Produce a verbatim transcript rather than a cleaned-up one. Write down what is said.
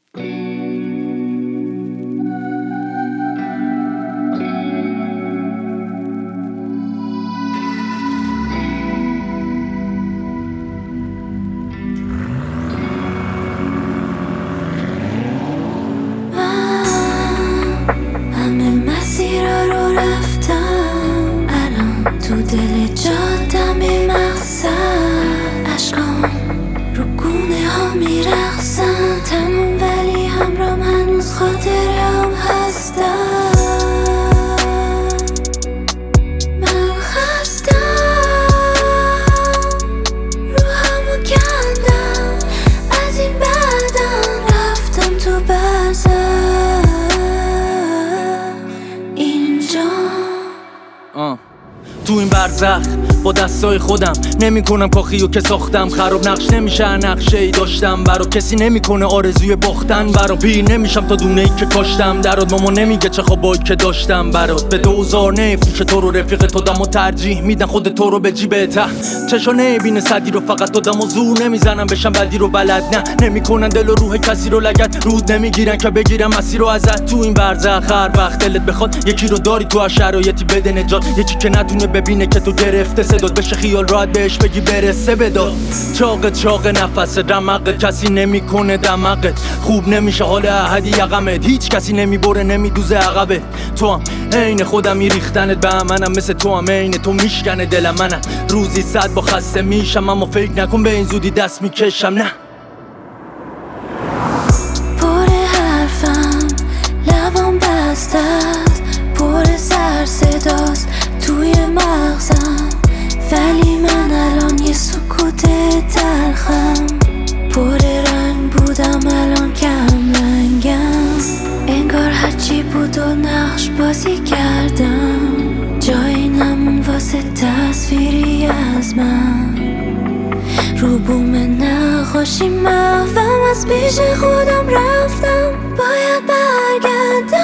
تو دل جادم مقصد عشقام رو گونه ها میرقصن تنم ولی همرام هنوز خاطرم هستم من خستم روحمو کندم از این بعدم رفتم تو برزخ اینجا آه تو این برزخ با دستای خودم نمی کنم کاخیو که ساختم خراب نقش نمیشه نقشه ای داشتم برا کسی نمیکنه آرزوی باختن برا پیر نمیشم تا دونه ای که کاشتم درات ماما نمیگه چه خوابایی که داشتم برات به دوزار نفروش تو رو رفیق تو دم و ترجیح میدن خود تو رو به جیب ته چشا نمیبینه صدی رو فقط تو دم و زور نمیزنم بشم بدی رو بلد نه نمیکنن دل و روح کسی رو لگد رود نمیگیرن که بگیرم مسیر رو ازت تو این برزخ هر وقت دلت بخواد یکی رو داری تو هر شرایطی بده نجات یکی که نتونه ببینه که تو گرفته صدات بشه خیال راحت بهش بگی برسه بداد چاق چاق نفس رمقت کسی نمیکنه دمقت خوب نمیشه حال احدی یقمت هیچ کسی نمیبره نمیدوزه عقبه تو هم عین خودم میریختنت به منم مثل تو هم عین تو میشکنه دل منم روزی صد با خسته میشم اما فکر نکن به این زودی دست میکشم نه پر حرفم لبام بسته است پر سر صداست توی مغزم ولی من الان یه سکوت تلخم پر رنگ بودم الان کم رنگم انگار هرچی بود و نقش بازی کردم جایی نمون واسه تصویری از من رو بوم نقاشی محوم از پیش خودم رفتم باید برگردم